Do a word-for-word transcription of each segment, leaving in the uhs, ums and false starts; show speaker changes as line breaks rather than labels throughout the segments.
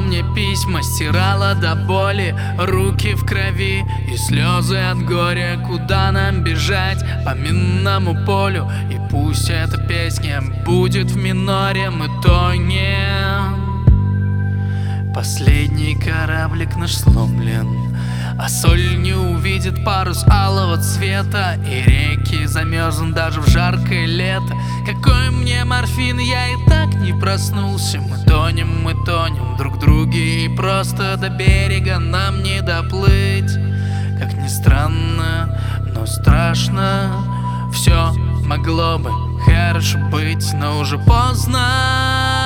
мне письма, стирала до боли, руки в крови и слезы от горя. Куда нам бежать по минному полю? И пусть эта песня будет в миноре, мы тонем. Последний кораблик наш сломлен, а соль не увидит парус алого цвета, и реки замерзнут даже в жаркое лето. Какой мне морфин, я и так не проснулся. Мы тонем, мы тонем друг в друге, и просто до берега нам не доплыть. Как ни странно, но страшно, все могло бы хорошо быть, но уже поздно.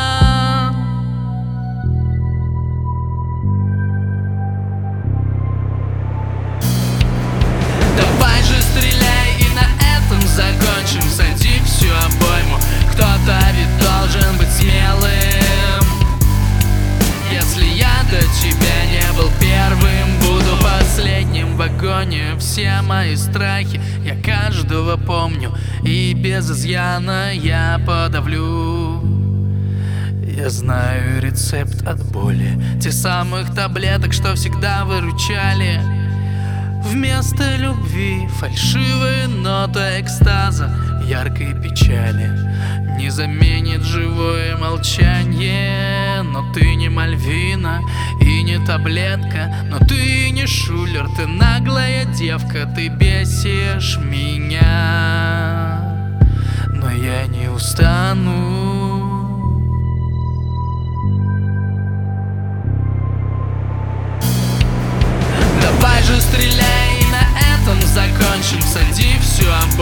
Закончим, сади всю обойму. Кто-то ведь должен быть смелым. Если я до тебя не был первым, буду последним в вагоне. Все мои страхи я каждого помню, и без изъяна я подавлю. Я знаю рецепт от боли, те самых таблеток, что всегда выручали. Вместо любви фальшивая нота экстаза, яркой печали не заменит живое молчание. Но ты не Мальвина и не таблетка, но ты не шулер, ты наглая девка, ты бесишь меня, но я не устану. Давай же стреляй, и на этом закончим, сади всю обойму.